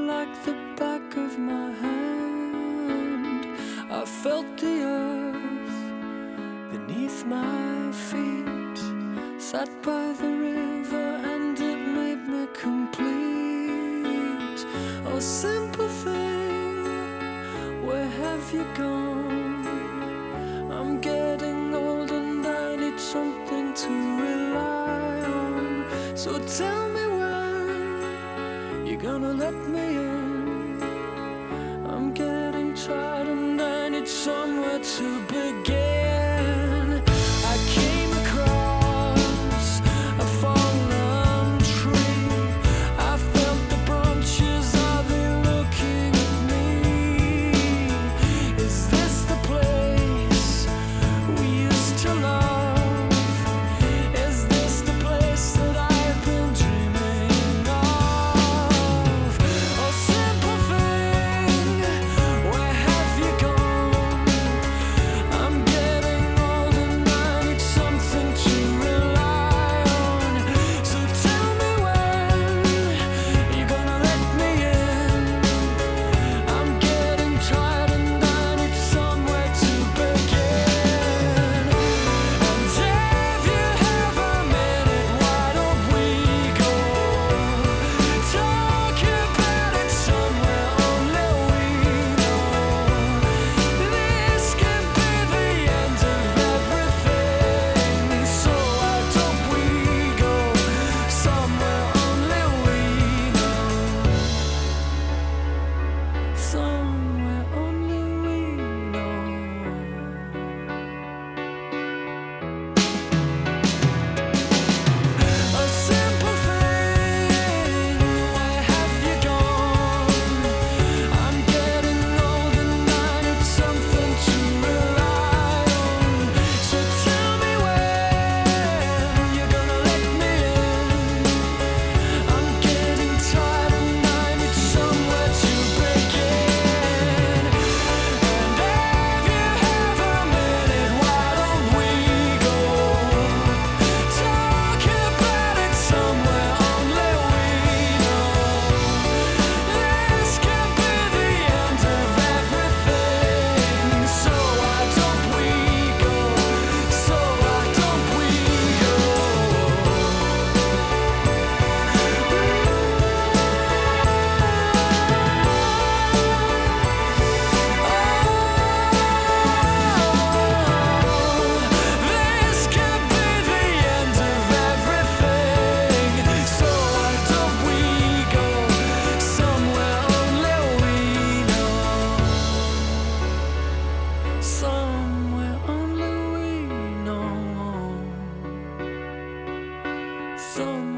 like the back of my hand. I felt the earth beneath my feet, sat by the river and it made me complete. Oh, simple thing, where have you gone? I'm getting old and I need something to rely on. So tell me when you're gonna let me in. I'm getting tired and I need somewhere to begin. I came across a fallen tree. I felt the branches, are they looking at me? Is this the place we used to love? Is this the place that I've been dreaming of? Oh, simple thing, where have you gone? I'm getting old and I need something to rely on. So tell me when you're gonna let me in. I'm getting tired and I need somewhere to begin. And if you have a minute, why don't we go talk about it somewhere only we know? This could be the end of everything, so why don't we go somewhere only we know? Somewhere only we know. A simple thing, where have you gone? I'm getting old and I need something to rely on. So tell me when you're gonna let me in. I'm getting tired and I need somewhere to begin. And if you have a minute, why don't we go talk about it somewhere only we know? This could be the end of everything, so why don't we go? So why don't we go? This could be the end of everything, so why don't we go somewhere only we know? Somewhere only we know.